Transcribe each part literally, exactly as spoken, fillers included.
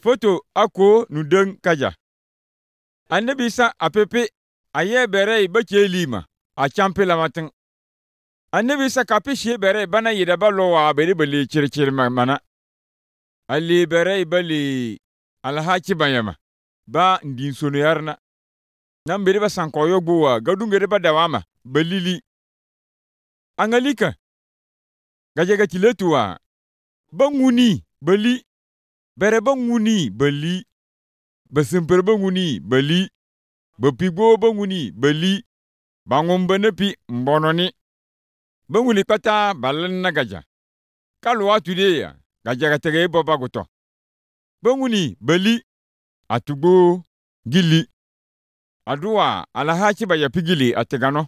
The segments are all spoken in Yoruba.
Foto ako nudeng kaja. Annabi Isa apepe aye bere bache lima a champe la matin. Annabi Isa kapi shi bere bana yida balowa bere bali chirchir mana. Ali bere bali alhachi bayama. Ba ndin sonu yarna. Nam bere ba sankoyo gbuwa gadungere ba dawama balili. Angalika. Gajaga tiletuwa. Banguni bali. Bere banguni bali. Basimper banguni bali. Bapigbo banguni bali. Bangombenepi mbononi. Banguni kata balan na gaja. Kalwa tudeya. Gajaga tege boba goto. Banguni bali. Atugbo gili. Adua alahachi ba ya pigili ategano.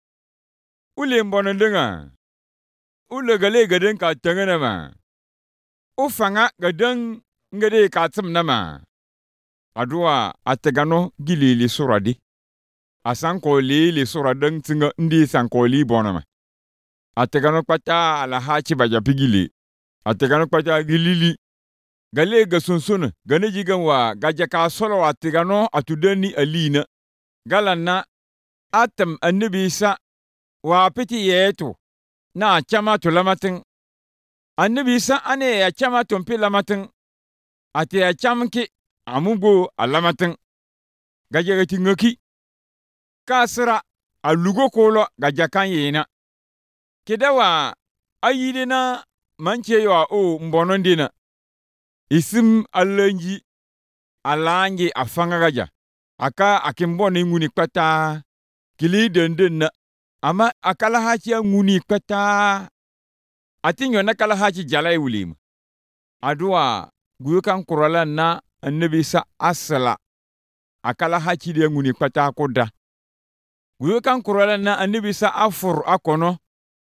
Ule mbonondenga. Ule gale gaden ka tengene ma. Ufanga gaden ngede ka tsimnama. Adua ategano gili li suradi. Asanko li li suradeng tinga ndi sanko li bonama. Ategano kwata alahachi ba ya pigili. Ategano kwata gilili. Gale gasonsona gane jiganwa gajaka solo ategano atudeni alina. Galanna atam annabi Isa wa piti yeto na chama to lamatin. Annabi Isa ane ya chama to mpi lamatin. Ate ya chamki amugo alamatin. Gajagati ngoki. Kasra alugo kolo gajakan yena. Kedawa ayidena manche yo o mbonondina. Isim alanji alanji afanga gaja. Aka akimbone nguni kwata kili denden na ama akala hachi nguni kwata atinyo na kala hachi jalai ulim adua guyukan kurala na annabi Isa asala akala hachi de nguni kwata koda guyukan kurala na annabi Isa afur akono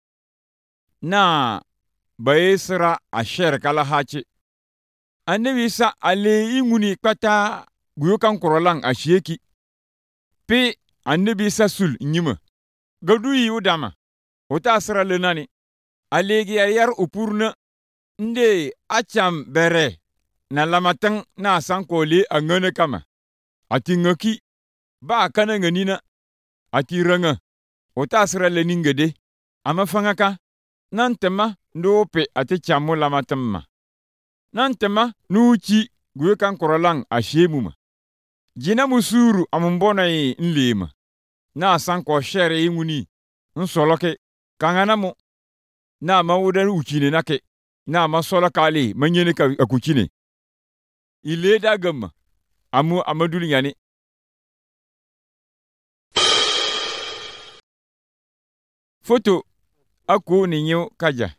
na bayesra asher kala hachi annabi Isa ale nguni kwata guyukan korolang ashiyeki. Pe annabi Isa sul nyima. Gadu yi udama. Ota asra lenani. Alegi yar upurna. Nde acham bere. Na lamatang na sankoli angane kama. Ati ngaki. Ba akana nganina. Ati ranga. Ota asra leningede. Ama fangaka. Nantema ndope ati chamu lamatamma. Nantema nuuchi guyukan korolang ashiyemuma. Jina musuru amumbona yi nlema. Na sanko shere inguni. Nsoloke. Kangana mo. Na mawudan uchine nake. Na masola kali. Manyene ka akuchine. Ile dagama. Amu amaduli nyane. Foto. Aku ninyo kaja.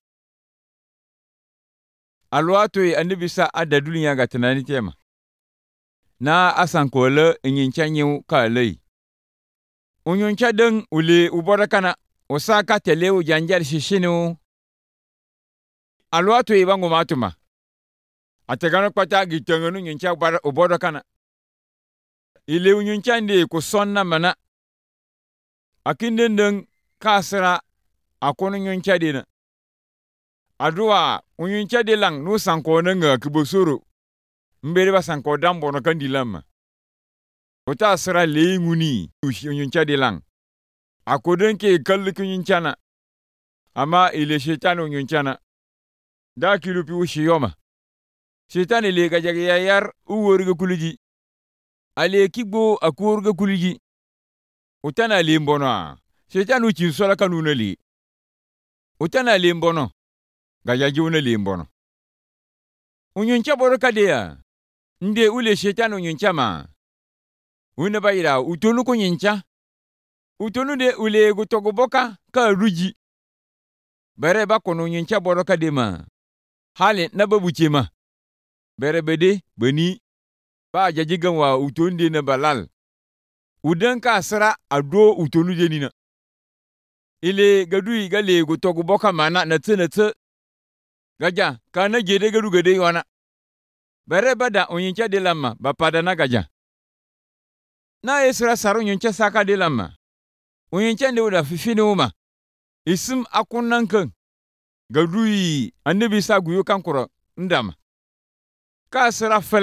Alwato yi annabi Isa adaduli nyaga tanani tema. Na asanko le nyincha nyu ka lei. Unyuncha deng ule ubora kana osaka tele ujanjari shishinu. Alwato ibangu matuma. Ategano kwata gitengenu nyuncha ubora kana. Ile unyuncha ndi kusonna mana. Akindendeng kasra akono nyuncha dina. Adua unyuncha de lang nu sanko nenga kibosoro. Mbere ba sanko dambo no kandilama. Ota asra le nguni unyuncha de lang. Akodenke kalli kunyunchana. Ama ile shetani unyunchana. Da kilupi ushiyoma. Shetani le gajage yayar uworga kuliji. Ale kigbo akurga kuliji. Utana le mbono. Shetani uchinsola kanuna le. Utana le mbono. Gajaji una le mbono. Unyuncha boroka dea. Nde ule shetani unyuncha ma. Una bayira utonu kunyuncha. Utonu de ule gutogoboka ka ruji. Bere bakono unyuncha boroka de ma. Hale nababuche ma. Bere bede bani. Ba jajigan wa utonu de na balal. Udanka asra ado utonu de nina. Ile gadui gale gutogoboka mana na tse na tse. Gaja kana jede gadu gade wana. Bere bada unyuncha de lama bapada na gaja. Na esra saru unyuncha saka de lama. Unyuncha de uda fifini uma. Isim akunankan. Gadui annabi Isa guyo kankuro ndama. Ka asra fel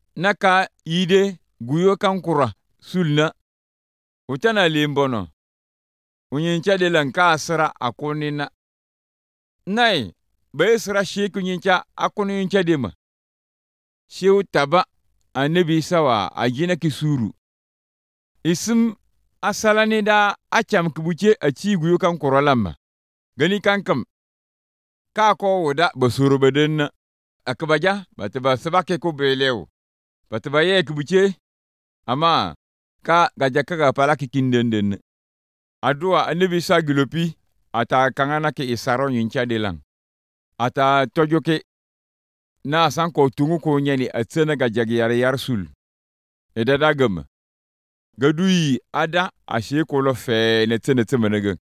naka yide guyo kan kura sulna utana limbono unyincha de lanka asra akunina nai baisra sheku nyincha akunu nyincha dema shew taba annabi sawa ajina kisuru isim asalani da acham kubuche achi guyo kan kura lamma gani kankam ka ko wuda basuru badenna akbaja bataba sabake ko belew bataba ye kubuche ama ka gajaka ga palaki kindenden adua annabi sa gilopi ata kangana ke isaro nyincha delang ata tojoke na san ko tungu ko nyani atsena gajagi yar yar sul edada gam gadui ada ashe ko lo fe ne tsene tsemene